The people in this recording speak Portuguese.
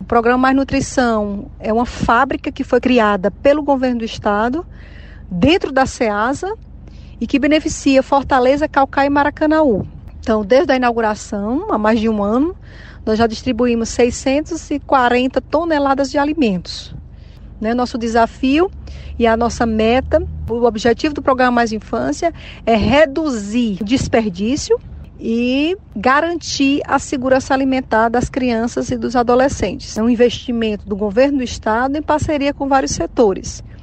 O Programa Mais Nutrição é uma fábrica que foi criada pelo governo do estado, dentro da Ceasa, e que beneficia Fortaleza, Caucaia e Maracanaú. Então, desde a inauguração, há mais de um ano, nós já distribuímos 640 toneladas de alimentos. Nosso desafio e a nossa meta, o objetivo do Programa Mais Infância é reduzir o desperdício e garantir a segurança alimentar das crianças e dos adolescentes. É um investimento do governo do estado em parceria com vários setores.